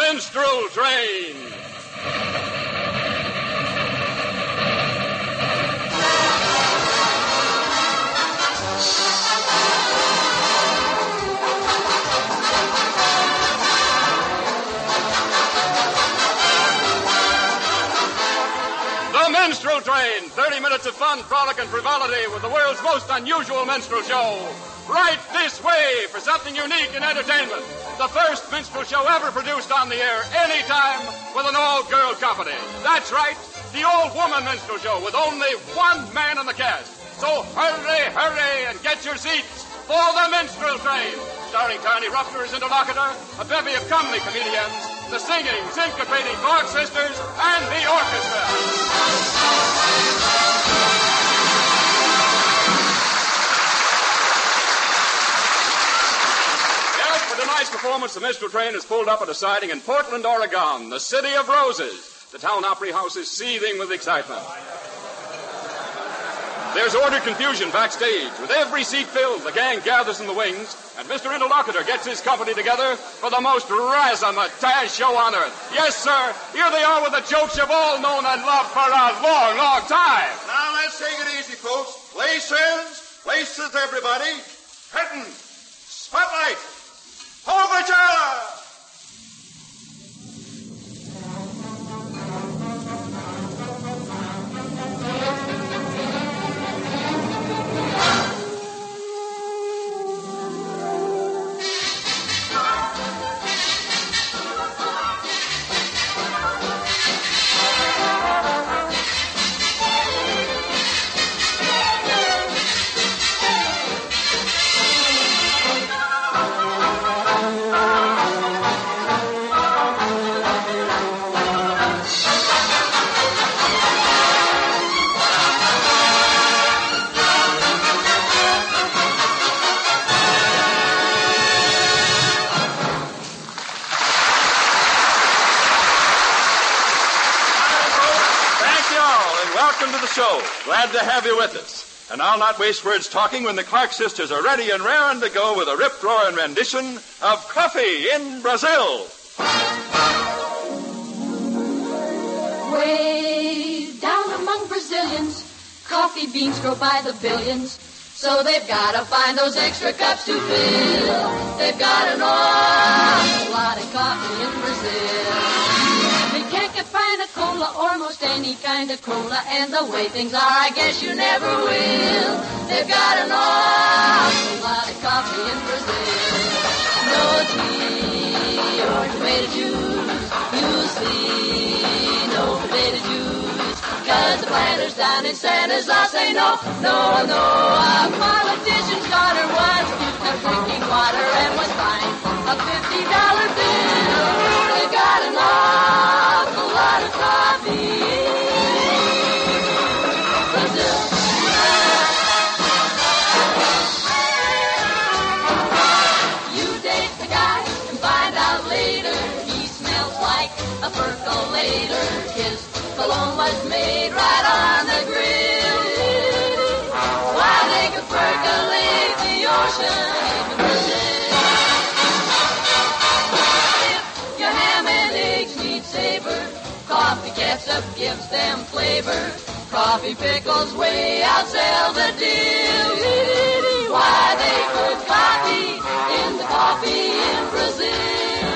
Minstrel Train. Minstrel Train, 30 minutes of fun, frolic, and frivolity with the world's most unusual minstrel show. Right this way for something unique in entertainment. The first minstrel show ever produced on the air anytime with an all-girl company. That's right, the all-woman minstrel show with only one man in the cast. So hurry, and get your seats for the Minstrel Train. Starring Tiny Ruffler as interlocutor, a bevy of comedy comedians, the singing, syncopating Clark Sisters, and the orchestra. Yes, for tonight's performance, the Minstrel Train is pulled up at a siding in Portland, Oregon, the city of roses. The town Opry House is seething with excitement. There's ordered confusion backstage. With every seat filled, the gang gathers in the wings, and Mr. Interlocutor gets his company together for the most razzmatazz show on earth. Yes, sir, here they are with the jokes you've all known and loved for a long, long time. Now, let's take it easy, folks. Places, everybody. Curtain, spotlight, overture! Glad to have you with us. And I'll not waste words talking when the Clark Sisters are ready and raring to go with a rip-roaring rendition of Coffee in Brazil. Way down among Brazilians, coffee beans grow by the billions. So they've got to find those extra cups to fill. They've got an awful lot of coffee in Brazil. They can't get fine a cola or most any kind of cola, and the way things are, I guess you never will. They've got an awful lot of coffee in Brazil. No tea or tomato juice, you see, no potato juice, 'cause the planters down in Santa's all say no. A politician's daughter once used up drinking water and was fined a $50 bill. They got an awful lot of coffee. Brazil. You date the guy and find out later he smells like a percolator. His cologne was made right on the grill. Why they could percolate the ocean in Brazil. If your ham and eggs need savor, coffee ketchup gives them flavor. Coffee pickles way outsell the deal. Why they put coffee in the coffee in Brazil.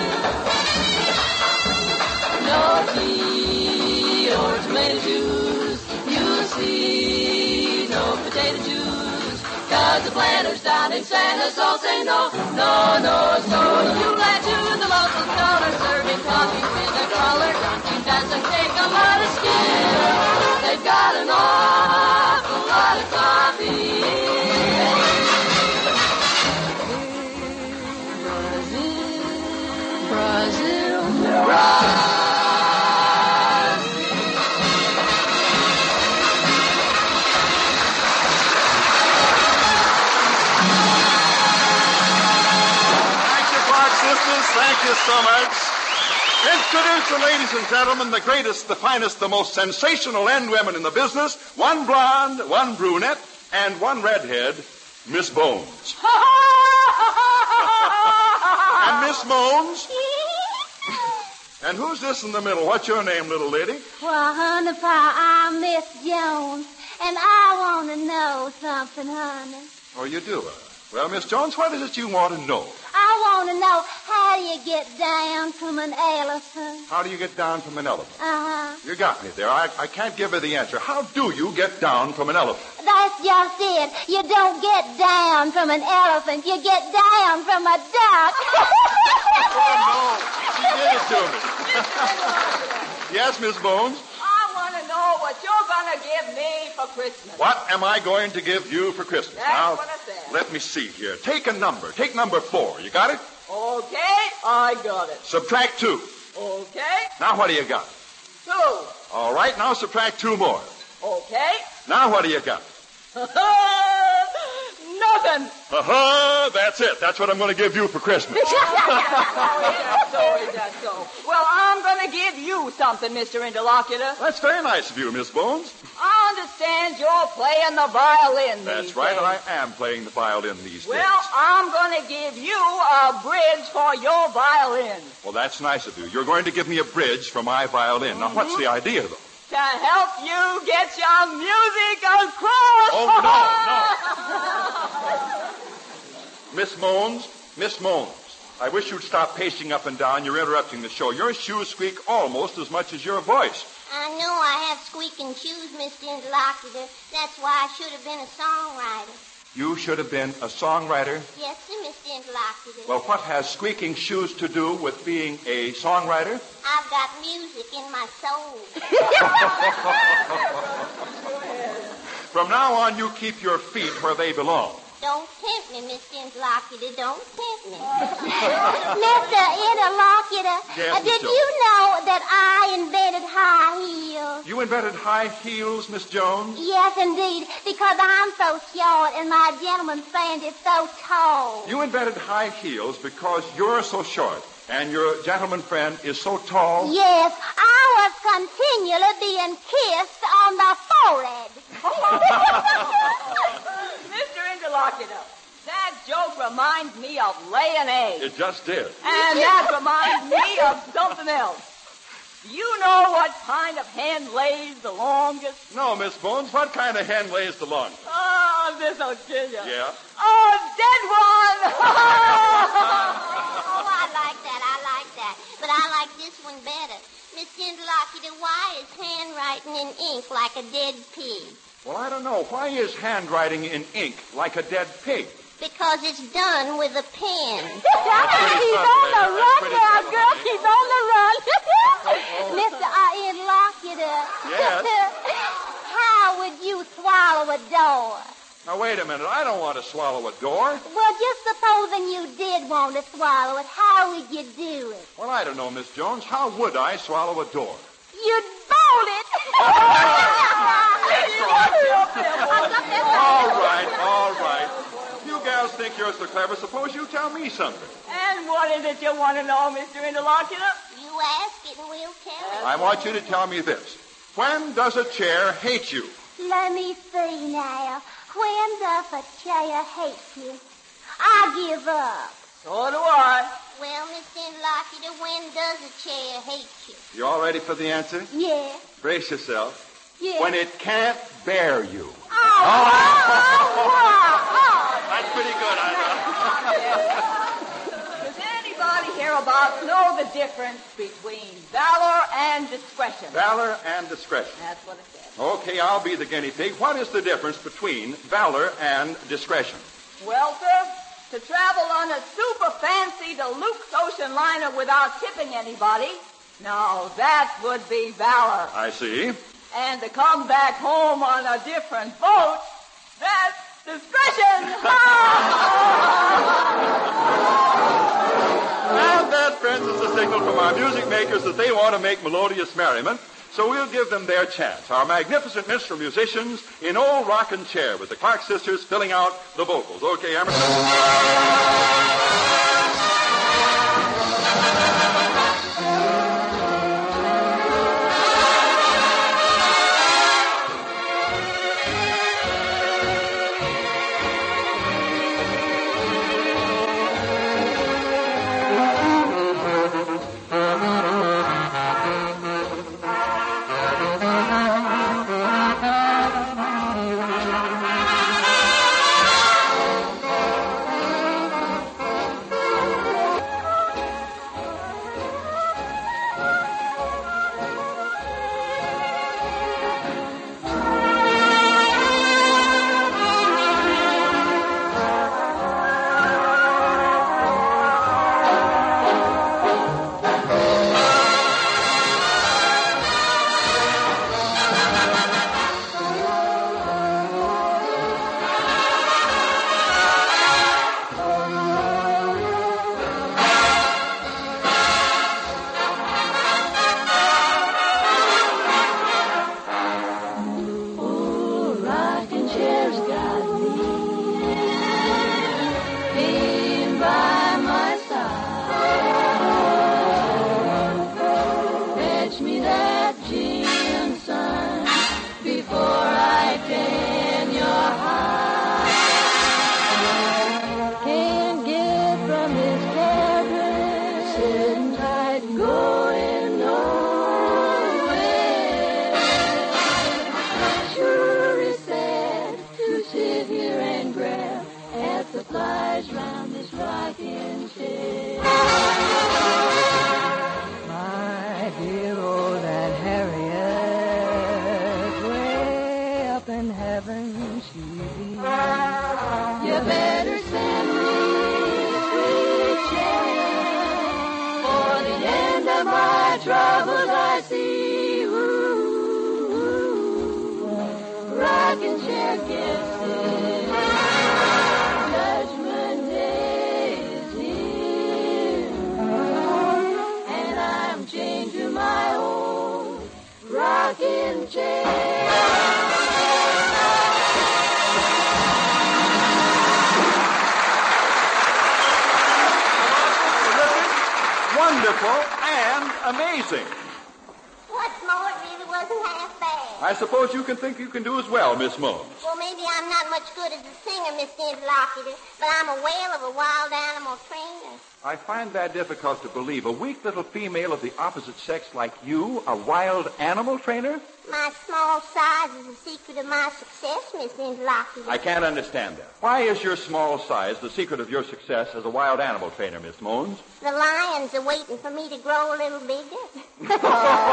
No tea or tomato juice, you see, no potato juice, 'cause the planters down in Santa's all say no. So you led to the local store serving coffee with a crawler. It doesn't take a lot of skill. They've got an awful lot of coffee. Brazil. Thank you so much. Introducing, ladies and gentlemen, the greatest, the finest, the most sensational end women in the business. One blonde, one brunette, and one redhead, Miss Bones. And Miss Bones, And who's this in the middle? What's your name, little lady? Well, honey pie, I'm Miss Jones, and I want to know something, honey. Oh, you do? Well, Miss Jones, what is it you want to know? I want to know how you get down from an elephant. How do you get down from an elephant? Uh-huh. You got me there. I can't give her the answer. How do you get down from an elephant? That's just it. You don't get down from an elephant. You get down from a duck. Oh, no. She did it to me. Yes, Miss Bones? I want to know what you're going to give me for Christmas. What am I going to give you for Christmas? That's Now, what I said. let me see here. Take a number. Take number 4. You got it? Okay, I got it. Subtract 2. Okay, Now what do you got? 2. All right, now subtract 2 more. Okay. Now what do you got? Nothing. That's it. That's what I'm going to give you for Christmas. Is that so? Well, I'm going to give you something, Mr. Interlocutor. That's very nice of you, Miss Bones. I understand you're playing the violin That's these right, days. I am playing the violin these Well, days. I'm going to give you a bridge for your violin. Well, that's nice of you. You're going to give me a bridge for my violin. Now, what's the idea, though? To help you get your music across. Oh, no. Miss Moans, I wish you'd stop pacing up and down. You're interrupting the show. Your shoes squeak almost as much as your voice. I know I have squeaking shoes, Mr. Interlocutor. That's why I should have been a songwriter. You should have been a songwriter. Yes, sir, Mr. Interlocutor. Well, what has squeaking shoes to do with being a songwriter? I've got music in my soul. From now on, you keep your feet where they belong. Don't tempt me, Mr. Interlocutor. Don't tempt me. Mr. Interlocutor, Yes, Miss did Jones. you know that I invented high heels? You invented high heels, Miss Jones? Yes, indeed, because I'm so short and my gentleman friend is so tall. You invented high heels because you're so short and your gentleman friend is so tall? Yes, I was continually being kissed on the forehead. Mr. Interlocutor, that joke reminds me of laying eggs. It just did. And that reminds me of something else. You know what kind of hen lays the longest? No, Miss Bones, what kind of hen lays the longest? Oh, this'll kill you. Yeah? Oh, dead one! Oh, I like that. But I like this one better. Mr. Interlocutor, why is handwriting in ink like a dead pig? Well, I don't know. Why is handwriting in ink like a dead pig? Because it's done with a pen. pretty He's funny, on the that's run pretty now, funny. girl. He's on the run. Mr. Interlocutor. Yes? How would you swallow a door? Now, wait a minute. I don't want to swallow a door. Well, just supposing you did want to swallow it, how would you do it? Well, I don't know, Miss Jones. How would I swallow a door? You'd bolt it. All right. You gals think you're so clever. Suppose you tell me something. And what is it you want to know, Mr. Interlocutor? You ask it and we'll tell it. I want you to tell me this. When does a chair hate you? Let me see now. When does a chair hate you? I give up. So do I. Well, Mr. Interlocutor, when does a chair hate you? You all ready for the answer? Yeah. Brace yourself. Yeah. When it can't bear you. That's pretty good, I Does anybody hereabouts know the difference between valor and discretion? Valor and discretion. That's what it says. Okay, I'll be the guinea pig. What is the difference between valor and discretion? Well, sir, to travel on a super fancy deluxe ocean liner without tipping anybody, now that would be valor. I see. And to come back home on a different boat, that's discretion. And that, friends, is the signal from our music makers that they want to make melodious merriment. So we'll give them their chance. Our magnificent minstrel musicians in Old Rockin' Chair with the Clark sisters filling out the vocals. Okay, Emerson? that flies round this rocking chair. My dear old Aunt Harriet, way up in heaven she be. You better send me a sweet chariot, for the end of my troubles I see. Ooh, rocking chair gets it. Judgment Day is here, and I'm chained to my old rocking chair. Wonderful and amazing. What's more, it really wasn't half bad. I suppose you can think you can do as well, Miss Moons. Well, maybe I'm not much good as a singer, Mr. Interlocutor, but I'm a whale of a wild animal trainer. I find that difficult to believe. A weak little female of the opposite sex like you, a wild animal trainer? My small size is the secret of my success, Mr. Interlocutor. I can't understand that. Why is your small size the secret of your success as a wild animal trainer, Miss Moons? The lions are waiting for me to grow a little bigger. you know,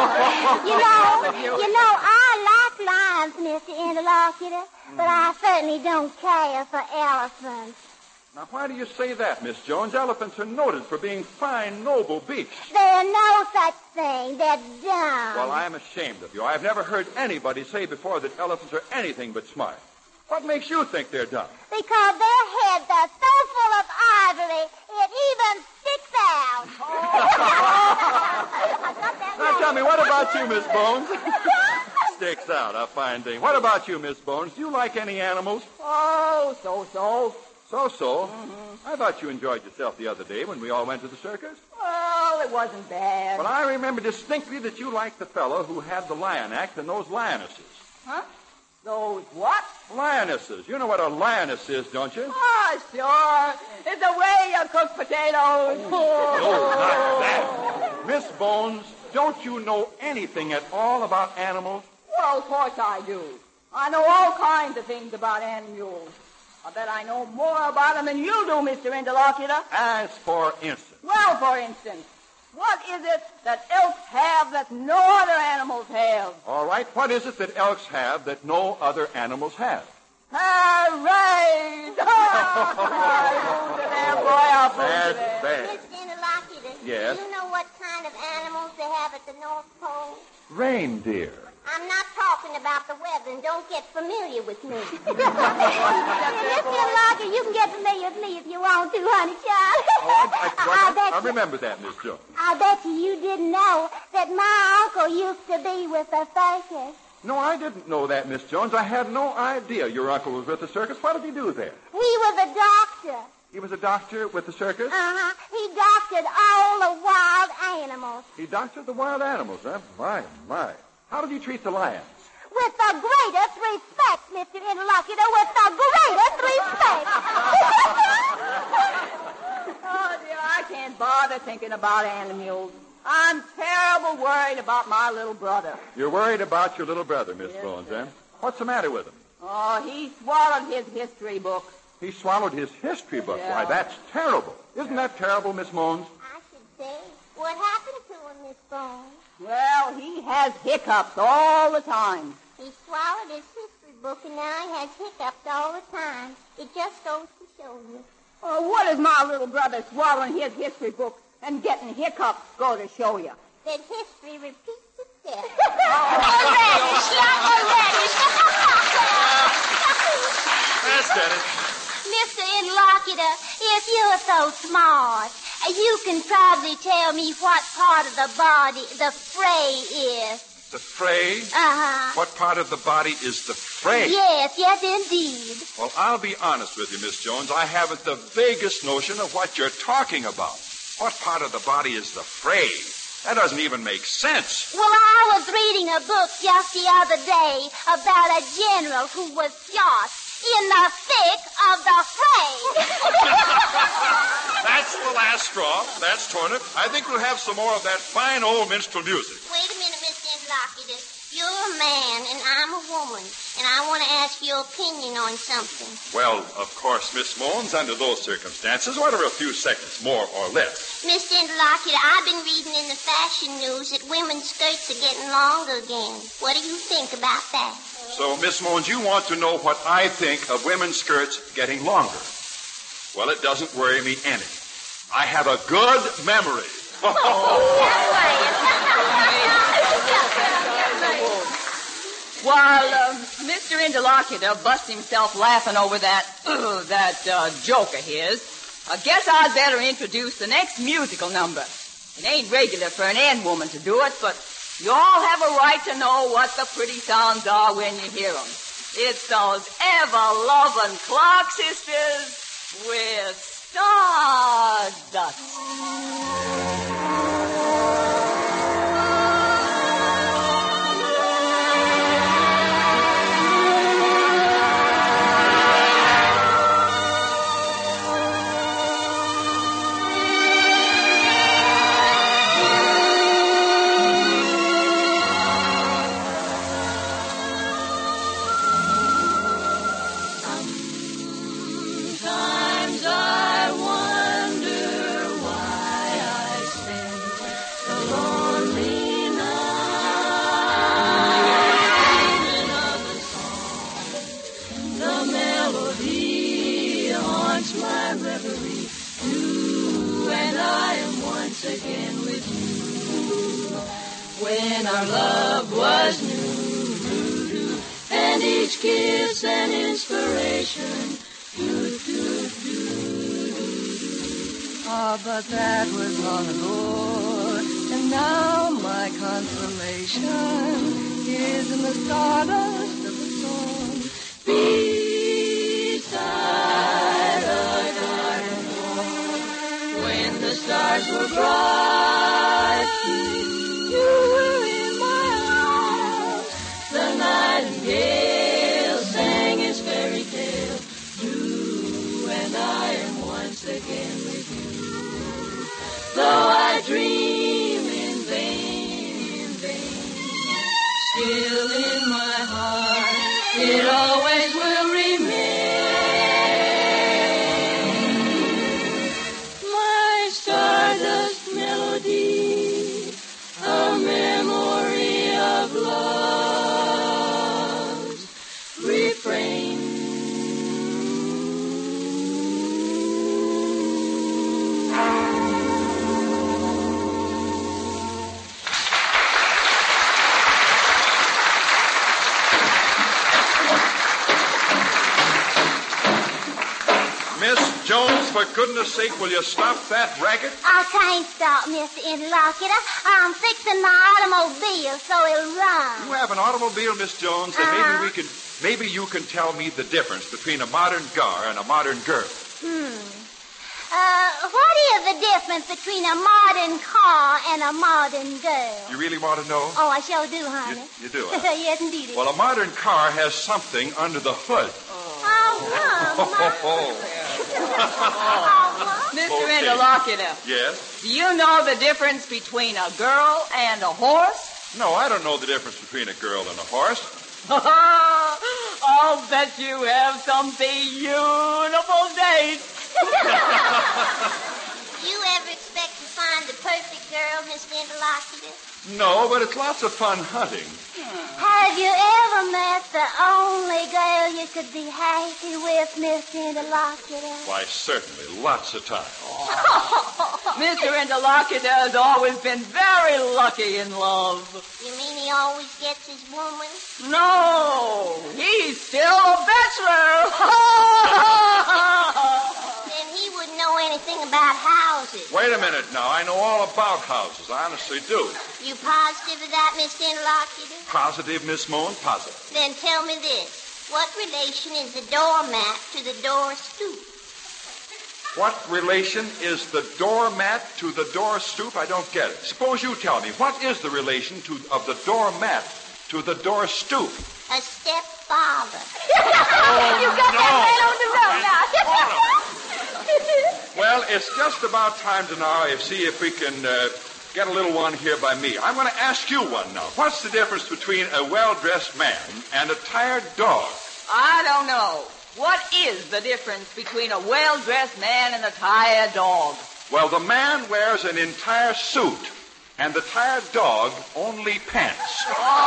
I like lions, Mr. Interlocutor, but I certainly don't care for elephants. Now, why do you say that, Miss Jones? Elephants are noted for being fine, noble beasts. There's no such thing. They're dumb. Well, I'm ashamed of you. I've never heard anybody say before that elephants are anything but smart. What makes you think they're dumb? Because their heads are so full of ivory, it even sticks out. Now, tell me, what about you, Miss Bones? Sticks out, a fine thing. What about you, Miss Bones? Do you like any animals? Oh, so-so. So-so. I thought you enjoyed yourself the other day when we all went to the circus. Well, it wasn't bad. But I remember distinctly that you liked the fellow who had the lion act and those lionesses. Huh? Those what? Lionesses. You know what a lioness is, don't you? Oh, sure. It's the way you cook potatoes. No, not that. Miss Bones, don't you know anything at all about animals? Well, of course I do. I know all kinds of things about animals. I bet I know more about them than you do, Mr. Interlocutor. As for instance. Well, for instance, what is it that elks have that no other animals have? All right, what is it that elks have that no other animals have? Hooray! That's bad. Mr. Interlocutor, Yes? do you know what kind of animals they have at the North Pole? Reindeer. I'm not talking about the weather, and don't get familiar with me. Mr. Interlocutor, you can get familiar with me if you want to, honey child. I remember that, Miss Jones. I bet you didn't know that my uncle used to be with the circus. No, I didn't know that, Miss Jones. I had no idea your uncle was with the circus. What did he do there? He was a doctor. He was a doctor with the circus? Uh-huh. He doctored all the wild animals. He doctored the wild animals, huh? My. How did he treat the lions? With the greatest respect, Mr. Interlocutor, with the greatest respect. Oh, dear, I can't bother thinking about animals. I'm terrible worried about my little brother. You're worried about your little brother, Miss Bones, eh? What's the matter with him? Oh, he swallowed his history book. He swallowed his history book. Yeah. Why, that's terrible. Isn't that terrible, Miss Mones? I should say. What happened to him, Miss Bones? Well, he has hiccups all the time. He swallowed his history book, and now he has hiccups all the time. It just goes to show you. Oh, what does my little brother swallowing his history book and getting hiccups go to show you? That history repeats itself. That's Dennis. Mr. Interlocutor, if you're so smart, you can probably tell me what part of the body the fray is. The fray? Uh-huh. What part of the body is the fray? Yes, indeed. Well, I'll be honest with you, Miss Jones. I haven't the vaguest notion of what you're talking about. What part of the body is the fray? That doesn't even make sense. Well, I was reading a book just the other day about a general who was shot in the thick of the fray. That's the last straw. That's torn it. I think we'll have some more of that fine old minstrel music. Wait a minute, Mr. Interlocutor. You're a man, and I'm a woman, and I want to ask your opinion on something. Well, of course, Miss Moans, under those circumstances, what are a few seconds, more or less? Mr. Interlocutor, I've been reading in the fashion news that women's skirts are getting longer again. What do you think about that? So, Miss Moans, you want to know what I think of women's skirts getting longer. Well, it doesn't worry me any. I have a good memory. While Mr. Interlocutor busts himself laughing over that joke of his, I guess I'd better introduce the next musical number. It ain't regular for an N woman to do it, but you all have a right to know what the pretty sounds are when you hear them. It's those ever-loving Clark sisters with Stardust. When our love was new, and each kiss an inspiration. Ah, but that was long ago, and now my consolation is in the stardust of the song. Beside a garden wall, when the stars were bright, you were in my arms. The nightingale sang his fairy tale. You and I am once again with you. Though I dream in vain, still in my heart it always will remain. My stardust melody, a memory of love's refrain. Miss Jones, for goodness sake, will you stop that racket? I can't stop, Mr. Interlocutor. I'm fixing my automobile so it'll run. You have an automobile, Miss Jones, and maybe you can tell me the difference between a modern car and a modern girl. What is the difference between a modern car and a modern girl? You really want to know? Oh, I sure do, honey. You do, huh? Yes, indeed. Well, a modern car has something under the hood. Mr. Interlocutor. Yes? Do you know the difference between a girl and a horse? No, I don't know the difference between a girl and a horse. I'll bet you have some beautiful dates. You ever expect to find the perfect girl, Mr. Interlocutor? No, but it's lots of fun hunting. Have you ever met the only girl you could be happy with, Mr. Interlocutor? Why, certainly, lots of time. Mr. Interlocutor has always been very lucky in love. You mean he always gets his woman? No, he's still a bachelor. Then he wouldn't know anything about houses. Wait a minute now. I know all about houses. I honestly do. You positive of that, Mr. Interlocutor? Positive, Miss Moon, positive. Then tell me this. What relation is the doormat to the door stoop? What relation is the doormat to the door stoop? I don't get it. Suppose you tell me. What is the relation of the doormat to the door stoop? A stepfather. You got that right on the road now. Well, it's just about time to now see if we can get a little one here by me. I'm going to ask you one now. What's the difference between a well-dressed man and a tired dog? I don't know. What is the difference between a well-dressed man and a tired dog? Well, the man wears an entire suit, and the tired dog only pants.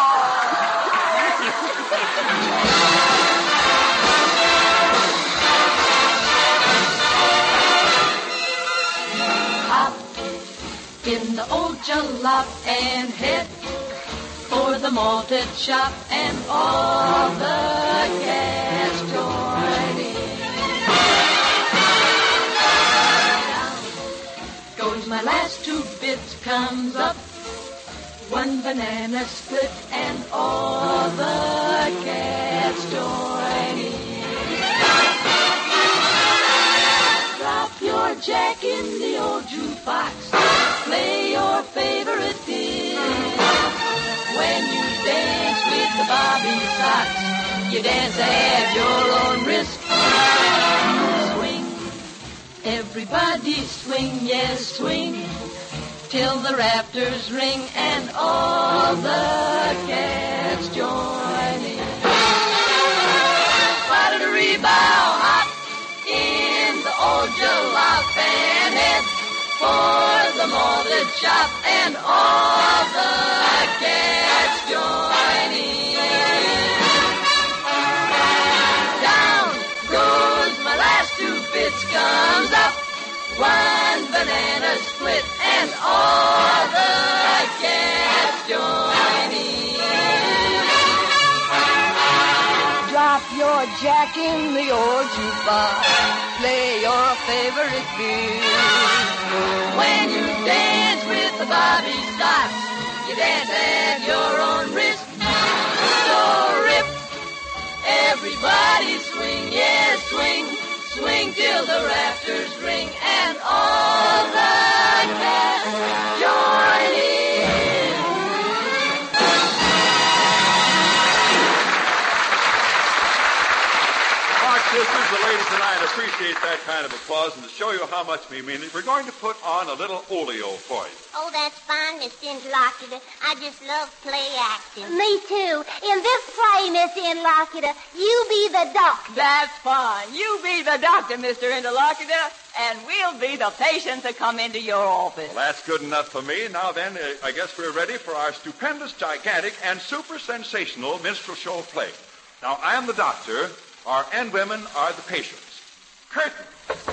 Hop in the old jalop and head for the malted shop, and all the cats join in. Down goes my last 2 bits, comes up 1 banana split, and all the cats join in. Drop your jack in the old jukebox, play your favorite tune. When you dance with the Bobby Sox, you dance at your own risk. Swing, everybody swing, yes, swing, till the rafters ring and all the cats join in. Ba-da-da-ree-bow, hop in the old jalop and head for the malted shop, and all the cats join in. Down goes my last 2 bits, comes up 1 banana split, and all the cats join in. Drop your jack in the old jukebox, play your favorite tune. When you dance with the Bobby Sox, you dance at your own risk. So rip, everybody swing, yeah, swing, swing till the rafters ring, and all the cats join in. Our sisters, the ladies and I appreciate that kind of applause, and to show you how much we mean it, we're going to put on a little oleo for you. Oh, that's fine, Mr. Interlocutor. I just love play acting. Me too. In this play, Mr. Interlocutor, you be the doctor. That's fine. You be the doctor, Mr. Interlocutor, and we'll be the patients that come into your office. Well, that's good enough for me. Now then, I guess we're ready for our stupendous, gigantic, and super sensational minstrel show play. Now, I am the doctor. Our end women are the patients. Curtain.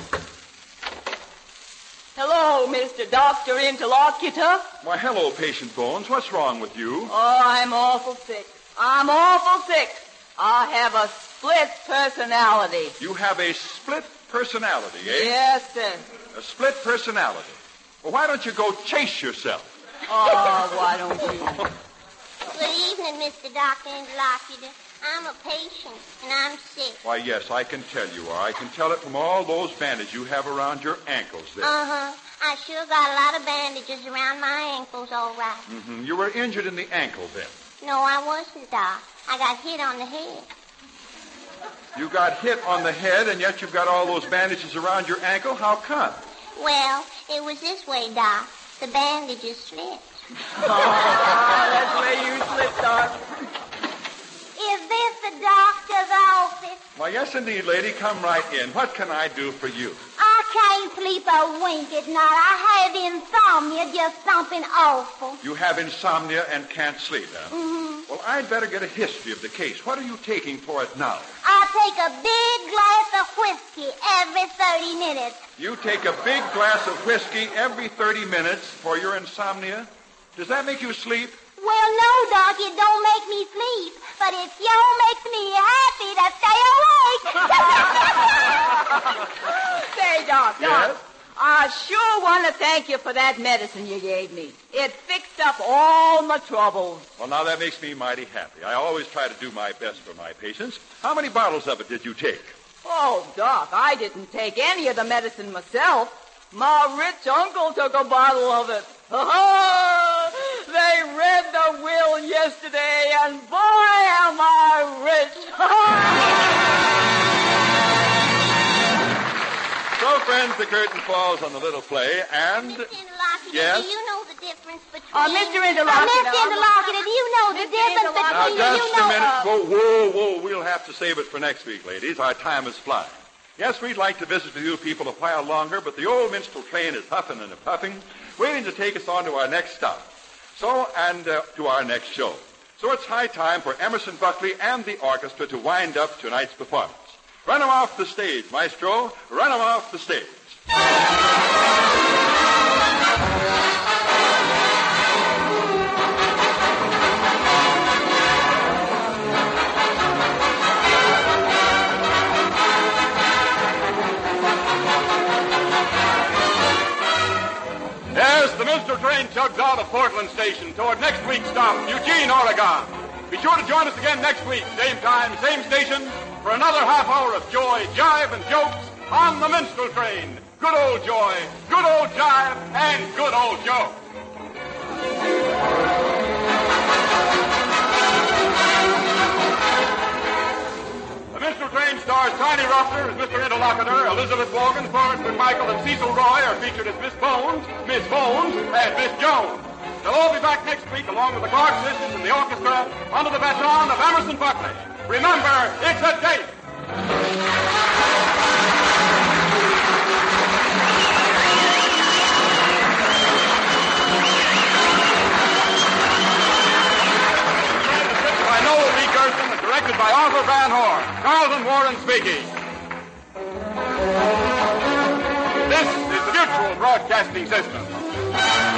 Hello, Mr. Doctor Interlocutor. Why, hello, Patient Bones. What's wrong with you? Oh, I'm awful sick. I'm awful sick. I have a split personality. You have a split personality, eh? Yes, sir. A split personality. Well, why don't you go chase yourself? Oh, why don't you? Good evening, Mr. Doctor Interlocutor. I'm a patient, and I'm sick. Why, yes, I can tell you are. I can tell it from all those bandages you have around your ankles there. Uh-huh. I sure got a lot of bandages around my ankles, all right. Mm-hmm. You were injured in the ankle then. No, I wasn't, Doc. I got hit on the head. You got hit on the head, and yet you've got all those bandages around your ankle? How come? Well, it was this way, Doc. The bandages slipped. That's where you slipped, Doc. Is this the doctor's office? Why, yes, indeed, lady. Come right in. What can I do for you? I can't sleep a wink at night. I have insomnia, just something awful. You have insomnia and can't sleep, huh? Mm-hmm. Well, I'd better get a history of the case. What are you taking for it now? I take a big glass of whiskey every 30 minutes. You take a big glass of whiskey every 30 minutes for your insomnia? Does that make you sleep? Well, no, Doc, it don't make me sleep, but it sure makes me happy to stay awake. Say, Doc, Yes? I sure want to thank you for that medicine you gave me. It fixed up all my troubles. Well, now that makes me mighty happy. I always try to do my best for my patients. How many bottles of it did you take? Oh, Doc, I didn't take any of the medicine myself. My rich uncle took a bottle of it. They read the will yesterday, and boy, am I rich. So, friends, the curtain falls on the little play, and... Mr. Interlocutor, Yes? do you know the difference between... Mr. Interlocutor. Mr. Interlocutor, do you know the difference Now, between... just a minute. Whoa. We'll have to save it for next week, ladies. Our time is flying. Yes, we'd like to visit with you people a while longer, but the old minstrel train is huffing and puffing, waiting to take us on to our next stop. To our next show. So it's high time for Emerson Buckley and the orchestra to wind up tonight's performance. Run 'em off the stage, maestro. Run 'em off the stage. As the minstrel train chugs out of Portland Station toward next week's stop, Eugene, Oregon. Be sure to join us again next week, same time, same station, for another half hour of joy, jive, and jokes on the minstrel train. Good old joy, good old jive, and good old joke. The minstrel train stars Tiny Ruffler as Mr. Interlocutor, Elizabeth Morgan, Florence McMichael, and Cecil Roy are featured as Miss Bones, and Miss Jones. They'll all be back next week along with the Clark sisters and the orchestra under the baton of Emerson Buckley. Remember, it's a date. By Noel B. Gerson and directed by Arthur Van Horn. Carlton Warren speaking. This is the Mutual Broadcasting System.